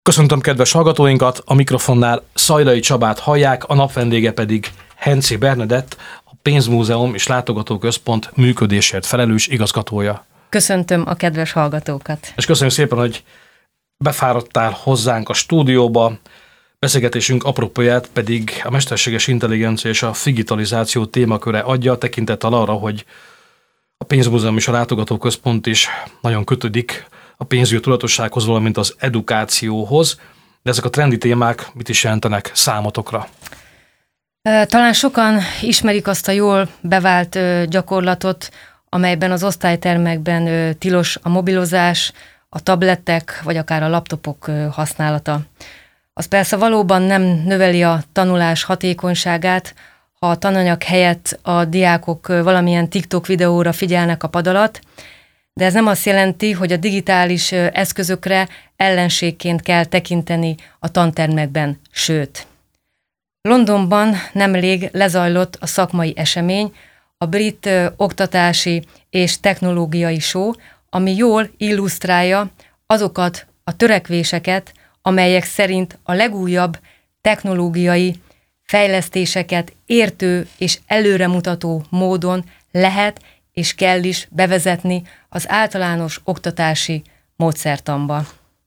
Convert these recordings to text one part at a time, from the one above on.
Köszöntöm kedves hallgatóinkat, a mikrofonnál Szajlai Csabát hallják, a napvendége pedig Henczy Bernadett, a Pénzmúzeum és Látogatóközpont működésért felelős igazgatója. Köszöntöm a kedves hallgatókat. És köszönjük szépen, hogy befáradtál hozzánk a stúdióba. Beszélgetésünk apropóját pedig a mesterséges intelligencia és a digitalizáció témaköre adja, tekintettel arra, hogy a Pénzmúzeum és a Látogatóközpont is nagyon kötődik a pénzügyi tudatossághoz, valamint az edukációhoz. De ezek a trendi témák mit is jelentenek számotokra? Talán sokan ismerik azt a jól bevált gyakorlatot, amelyben az osztálytermekben tilos a mobilozás, a tablettek vagy akár a laptopok használata. Az persze valóban nem növeli a tanulás hatékonyságát, ha a tananyag helyett a diákok valamilyen TikTok videóra figyelnek a pad alatt, de ez nem azt jelenti, hogy a digitális eszközökre ellenségként kell tekinteni a tantermekben, sőt. Londonban nemrég lezajlott a szakmai esemény, a brit oktatási és technológiai show, ami jól illusztrálja azokat a törekvéseket, amelyek szerint a legújabb technológiai fejlesztéseket értő és előremutató módon lehet és kell is bevezetni az általános oktatási módszertanba.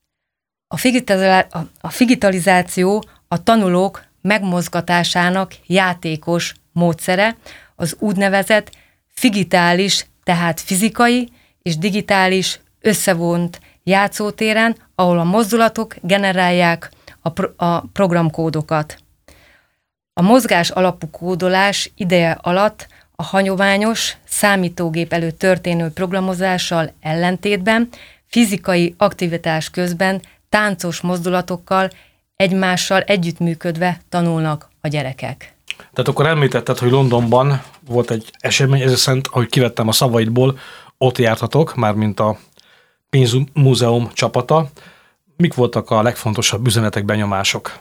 A digitalizáció a tanulók megmozgatásának játékos módszere, az úgynevezett figitális, tehát fizikai és digitális összevont játszótéren, ahol a mozdulatok generálják a programkódokat. A mozgás alapú kódolás ideje alatt a hagyományos, számítógép előtt történő programozással ellentétben fizikai aktivitás közben táncos mozdulatokkal egymással együttműködve tanulnak a gyerekek. Tehát akkor említetted, hogy Londonban volt egy esemény, ezért szerint, ahogy kivettem a szavaidból, ott jártatok, mármint a Pénzmúzeum csapata. Mik voltak a legfontosabb üzenetek, benyomások?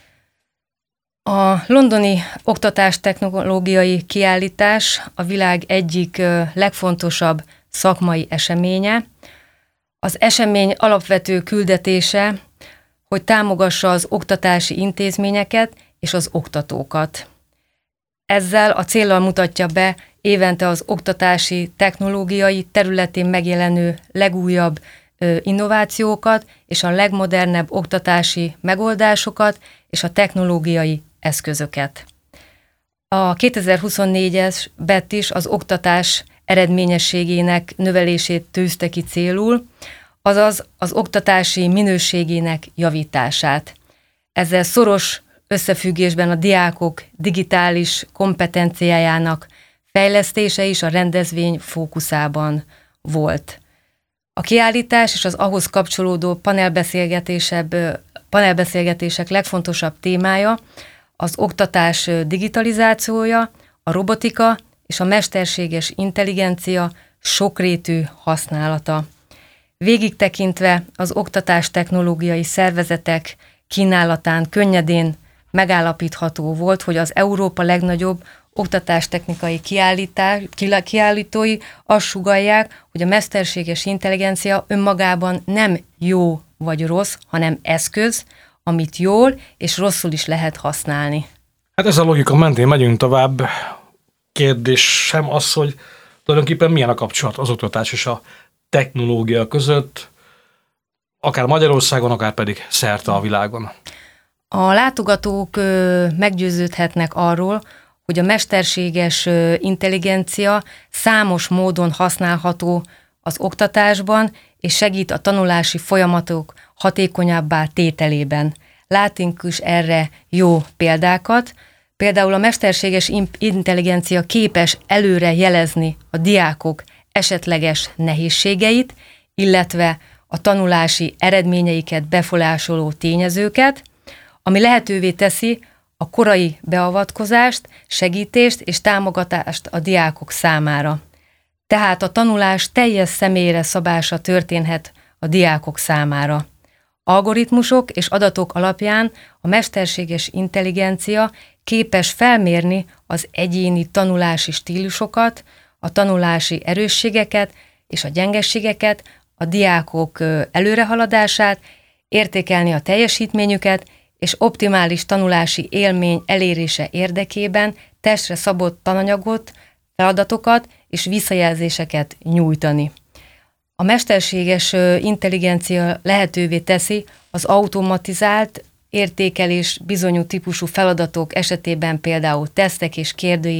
A londoni oktatástechnológiai kiállítás a világ egyik legfontosabb szakmai eseménye. Az esemény alapvető küldetése, hogy támogassa az oktatási intézményeket és az oktatókat. Ezzel a céllal mutatja be évente az oktatási technológiai területén megjelenő legújabb innovációkat és a legmodernebb oktatási megoldásokat és a technológiai eszközöket. A 2024-es BET is az oktatás eredményességének növelését tűzte ki célul, azaz az oktatási minőségének javítását. Ezzel szoros összefüggésben a diákok digitális kompetenciájának fejlesztése is a rendezvény fókuszában volt. A kiállítás és az ahhoz kapcsolódó panelbeszélgetések legfontosabb témája az oktatás digitalizációja, a robotika és a mesterséges intelligencia sokrétű használata. Végig tekintve az oktatástechnológiai szervezetek kínálatán könnyedén megállapítható volt, hogy az Európa legnagyobb oktatástechnikai kiállítói azt sugallják, hogy a mesterséges intelligencia önmagában nem jó vagy rossz, hanem eszköz, amit jól és rosszul is lehet használni. Hát ez a logika mentén megyünk tovább. Kérdésem az, hogy tulajdonképpen milyen a kapcsolat az oktatás és a technológia között, akár Magyarországon, akár pedig szerte a világon. A látogatók meggyőződhetnek arról, hogy a mesterséges intelligencia számos módon használható az oktatásban, és segít a tanulási folyamatok hatékonyabbá tételében. Látunk is erre jó példákat. Például a mesterséges intelligencia képes előre jelezni a diákok esetleges nehézségeit, illetve a tanulási eredményeiket befolyásoló tényezőket, ami lehetővé teszi a korai beavatkozást, segítést és támogatást a diákok számára. Tehát a tanulás teljes személyre szabása történhet a diákok számára. Algoritmusok és adatok alapján a mesterséges intelligencia képes felmérni az egyéni tanulási stílusokat, a tanulási erősségeket és a gyengeségeket, a diákok előrehaladását értékelni a teljesítményüket, és optimális tanulási élmény elérése érdekében testre szabott tananyagot, feladatokat és visszajelzéseket nyújtani. A mesterséges intelligencia lehetővé teszi az automatizált értékelés bizonyos típusú feladatok esetében, például tesztek és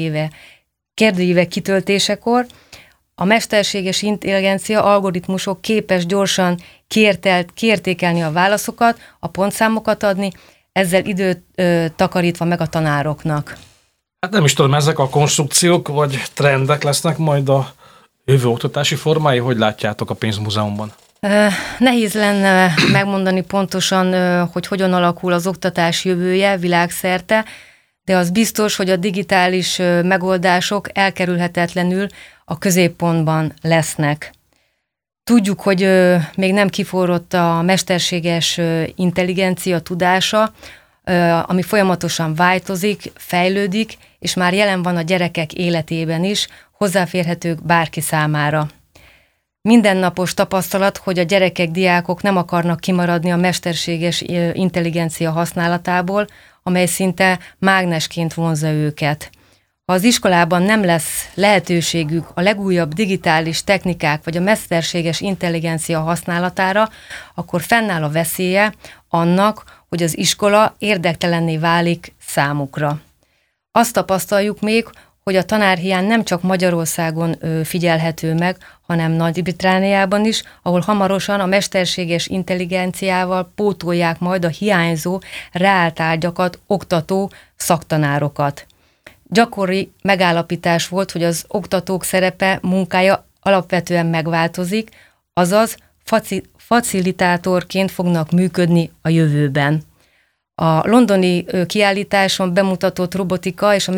kérdőívek kitöltésekor. A mesterséges intelligencia algoritmusok képes gyorsan kiértékelni a válaszokat, a pontszámokat adni, ezzel időt takarítva meg a tanároknak. Hát nem is tudom, ezek a konstrukciók vagy trendek lesznek majd a jövő oktatási formái? Hogy látjátok a pénzmúzeumban? Nehéz lenne megmondani pontosan, hogy hogyan alakul az oktatás jövője világszerte, de az biztos, hogy a digitális megoldások elkerülhetetlenül a középpontban lesznek. Tudjuk, hogy még nem kiforrott a mesterséges intelligencia tudása, ami folyamatosan változik, fejlődik, és már jelen van a gyerekek életében is, hozzáférhetők bárki számára. Mindennapos tapasztalat, hogy a gyerekek, diákok nem akarnak kimaradni a mesterséges intelligencia használatából, amely szinte mágnesként vonzza őket. Ha az iskolában nem lesz lehetőségük a legújabb digitális technikák vagy a mesterséges intelligencia használatára, akkor fennáll a veszélye annak, hogy az iskola érdektelenné válik számukra. Azt tapasztaljuk még, hogy a tanárhiány nem csak Magyarországon figyelhető meg, hanem Nagy-Britanniában is, ahol hamarosan a mesterséges intelligenciával pótolják majd a hiányzó reáltárgyakat oktató szaktanárokat. Gyakori megállapítás volt, hogy az oktatók szerepe, munkája alapvetően megváltozik, azaz facilitátorként fognak működni a jövőben. A londoni kiállításon bemutatott robotika és a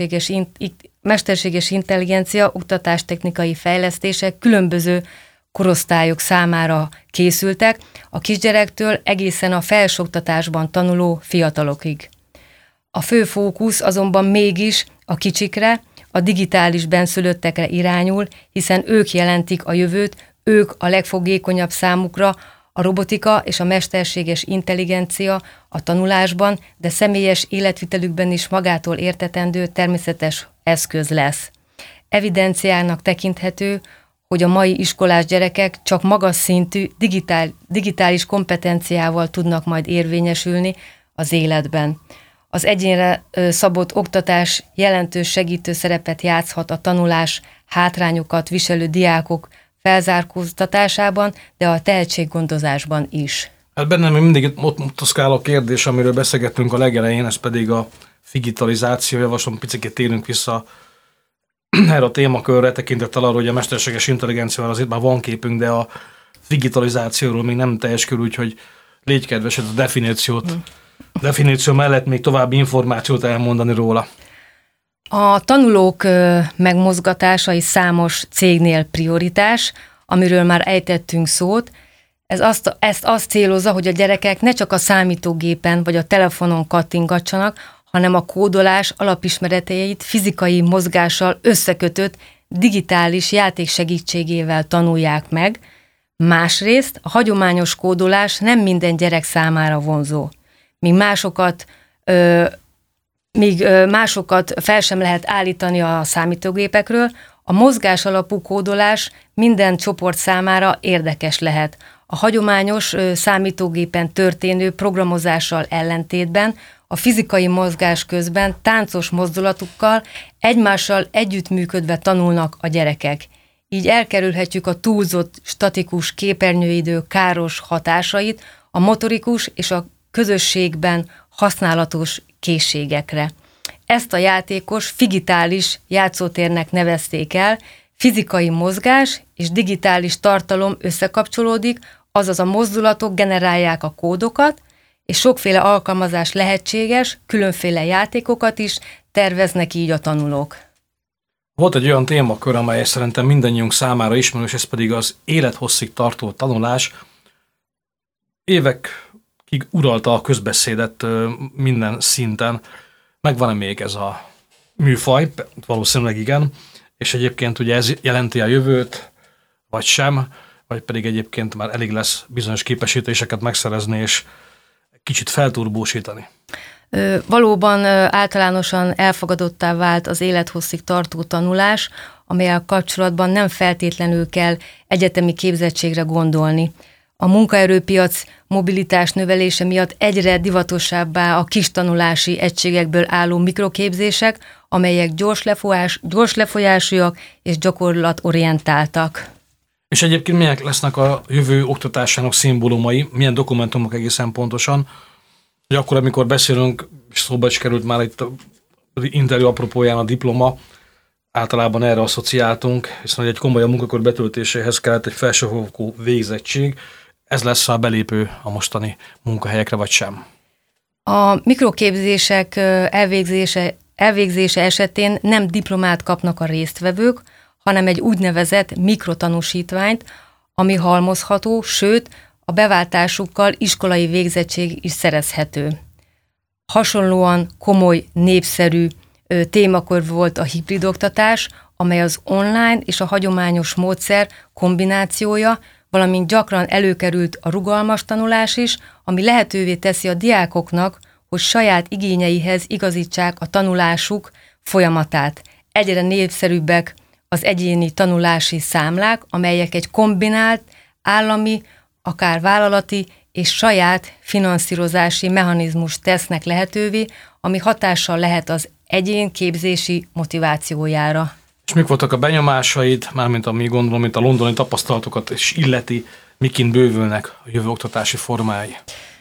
mesterséges intelligencia oktatástechnikai fejlesztések különböző korosztályok számára készültek, a kisgyerektől egészen a felsőoktatásban tanuló fiatalokig. A fő fókusz azonban mégis a kicsikre, a digitális benszülöttekre irányul, hiszen ők jelentik a jövőt, ők a legfogékonyabb számukra, a robotika és a mesterséges intelligencia a tanulásban, de személyes életvitelükben is magától értetendő természetes eszköz lesz. Evidenciának tekinthető, hogy a mai iskolás gyerekek csak magas szintű digitális kompetenciával tudnak majd érvényesülni az életben. Az egyénre szabott oktatás jelentős segítő szerepet játszhat a tanulás hátrányokat viselő diákok felzárkóztatásában, de a tehetséggondozásban is. Hát bennem még mindig ott motoszkál a kérdés, amiről beszélgettünk a legelején, ez pedig a digitalizáció. Javaslom, picit térünk vissza erre a témakörre, tekintettel arra, hogy a mesterséges intelligenciával azért már van képünk, de a digitalizációról még nem teljes körül, úgyhogy légy kedves, ez a definíció mellett még további információt elmondani róla. A tanulók megmozgatása számos cégnél prioritás, amiről már ejtettünk szót. Ezt azt célozza, hogy a gyerekek ne csak a számítógépen vagy a telefonon kattingatsanak, hanem a kódolás alapismereteit fizikai mozgással összekötött digitális játék segítségével tanulják meg. Másrészt a hagyományos kódolás nem minden gyerek számára vonzó. Míg másokat fel sem lehet állítani a számítógépekről, a mozgás alapú kódolás minden csoport számára érdekes lehet. A hagyományos számítógépen történő programozással ellentétben a fizikai mozgás közben táncos mozdulatukkal egymással együttműködve tanulnak a gyerekek. Így elkerülhetjük a túlzott statikus képernyőidő káros hatásait a motorikus és a közösségben használatos készségekre. Ezt a játékos figitális játszótérnek nevezték el, fizikai mozgás és digitális tartalom összekapcsolódik, azaz a mozdulatok generálják a kódokat, és sokféle alkalmazás lehetséges, különféle játékokat is terveznek így a tanulók. Volt egy olyan témakör, amely szerintem mindannyiunk számára ismerős, ez pedig az élethosszig tartó tanulás. Évekig uralta a közbeszédet minden szinten. Megvan-e még ez a műfaj? Valószínűleg igen. És egyébként ugye ez jelenti a jövőt, vagy sem. vagy pedig egyébként már elég lesz bizonyos képesítéseket megszerezni, és kicsit felturbósítani? Valóban általánosan elfogadottá vált az élethosszig tartó tanulás, amellyel kapcsolatban nem feltétlenül kell egyetemi képzettségre gondolni. A munkaerőpiac mobilitás növelése miatt egyre divatosabbá a kis tanulási egységekből álló mikroképzések, amelyek gyors lefolyásúak és gyakorlatorientáltak. És egyébként milyenek lesznek a jövő oktatásának szimbólumai, milyen dokumentumok egészen pontosan, hogy akkor, amikor beszélünk, és szóba is került már itt az interjú apropóján a diploma, általában erre asszociáltunk, hiszen egy komolyabb munkakör betöltéséhez kellett egy felsőfokú végzettség. Ez lesz a belépő a mostani munkahelyekre, vagy sem? A mikroképzések elvégzése esetén nem diplomát kapnak a résztvevők, hanem egy úgynevezett mikrotanúsítványt, ami halmozható, sőt, a beváltásukkal iskolai végzettség is szerezhető. Hasonlóan komoly, népszerű témakör volt a hibrid oktatás, amely az online és a hagyományos módszer kombinációja, valamint gyakran előkerült a rugalmas tanulás is, ami lehetővé teszi a diákoknak, hogy saját igényeihez igazítsák a tanulásuk folyamatát. Egyre népszerűbbek az egyéni tanulási számlák, amelyek egy kombinált, állami, akár vállalati és saját finanszírozási mechanizmust tesznek lehetővé, ami hatással lehet az egyén képzési motivációjára. És mik voltak a benyomásaid, mármint ami gondolom, mint a londoni tapasztalatokat és illeti, miként bővülnek a jövő oktatási formái?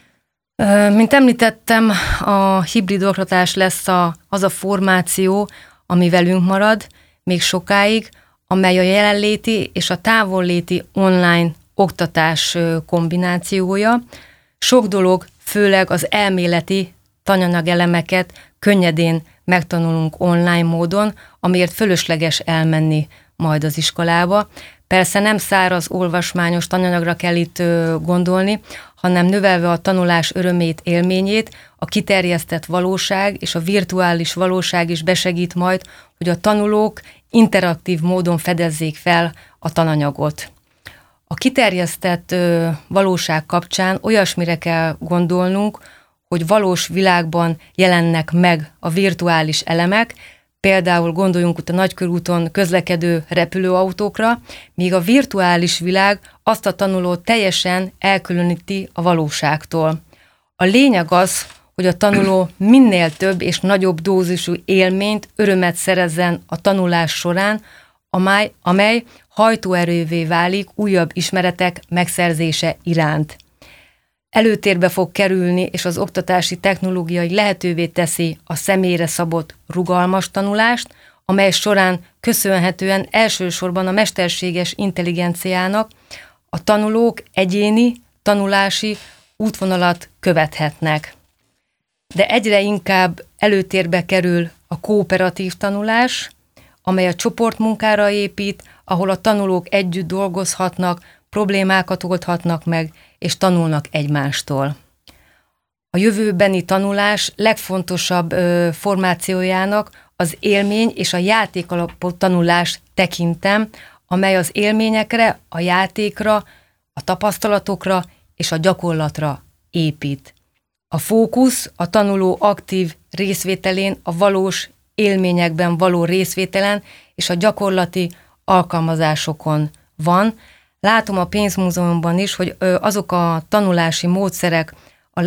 Mint említettem, a hibrid oktatás lesz az a formáció, ami velünk marad még sokáig, amely a jelenléti és a távolléti online oktatás kombinációja. Sok dolog, főleg az elméleti tananyagelemeket könnyedén megtanulunk online módon, amiért fölösleges elmenni majd az iskolába. Persze nem száraz, olvasmányos tananyagra kell itt gondolni, hanem növelve a tanulás örömét, élményét, a kiterjesztett valóság és a virtuális valóság is besegít majd, hogy a tanulók interaktív módon fedezzék fel a tananyagot. A kiterjesztett valóság kapcsán olyasmire kell gondolnunk, hogy valós világban jelennek meg a virtuális elemek, például gondoljunk itt a Nagykörúton közlekedő repülőautókra, míg a virtuális világ azt a tanulót teljesen elkülöníti a valóságtól. A lényeg az, hogy a tanuló minél több és nagyobb dózisú élményt, örömet szerezzen a tanulás során, amely hajtóerővé válik újabb ismeretek megszerzése iránt. Előtérbe fog kerülni, és az oktatási technológiai lehetővé teszi a személyre szabott rugalmas tanulást, amely során köszönhetően elsősorban a mesterséges intelligenciának a tanulók egyéni tanulási útvonalat követhetnek. De egyre inkább előtérbe kerül a kooperatív tanulás, amely a csoportmunkára épít, ahol a tanulók együtt dolgozhatnak, problémákat oldhatnak meg, és tanulnak egymástól. A jövőbeni tanulás legfontosabb formációjának az élmény és a játék alapú tanulást tekintem, amely az élményekre, a játékra, a tapasztalatokra és a gyakorlatra épít. A fókusz a tanuló aktív részvételén, a valós élményekben való részvételen és a gyakorlati alkalmazásokon van. Látom a pénzmúzeumban is, hogy azok a tanulási módszerek a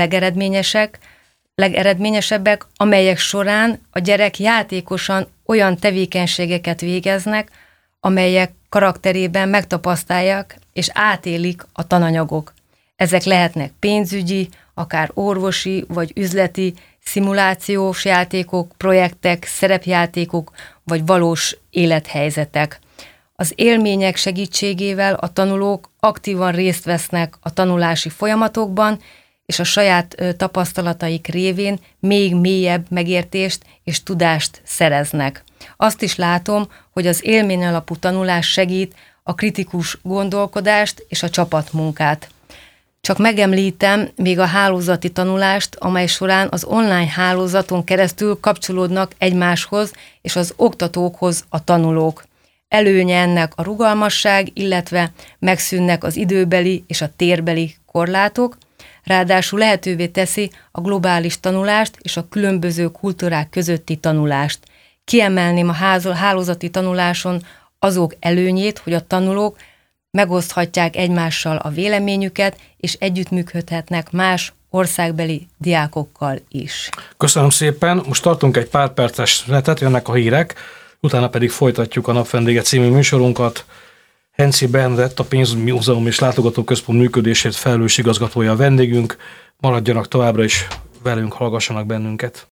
legeredményesebbek, amelyek során a gyerek játékosan olyan tevékenységeket végeznek, amelyek karakterében megtapasztalják és átélik a tananyagok. Ezek lehetnek pénzügyi, akár orvosi vagy üzleti, szimulációs játékok, projektek, szerepjátékok vagy valós élethelyzetek. Az élmények segítségével a tanulók aktívan részt vesznek a tanulási folyamatokban, és a saját tapasztalataik révén még mélyebb megértést és tudást szereznek. Azt is látom, hogy az élmény alapú tanulás segít a kritikus gondolkodást és a csapatmunkát. Csak megemlítem még a hálózati tanulást, amely során az online hálózaton keresztül kapcsolódnak egymáshoz és az oktatókhoz a tanulók. előnye ennek a rugalmasság, illetve megszűnnek az időbeli és a térbeli korlátok, ráadásul lehetővé teszi a globális tanulást és a különböző kultúrák közötti tanulást. Kiemelném a hálózati tanuláson azok előnyét, hogy a tanulók megoszthatják egymással a véleményüket, és együttműködhetnek más országbeli diákokkal is. Köszönöm szépen, most tartunk egy pár perces szünetet, jönnek a hírek, utána pedig folytatjuk a Napvendége című műsorunkat. Henczy Bernadett, a Pénzmúzeum és Látogatóközpont működésért felelős igazgatója a vendégünk. Maradjanak továbbra is velünk, hallgassanak bennünket.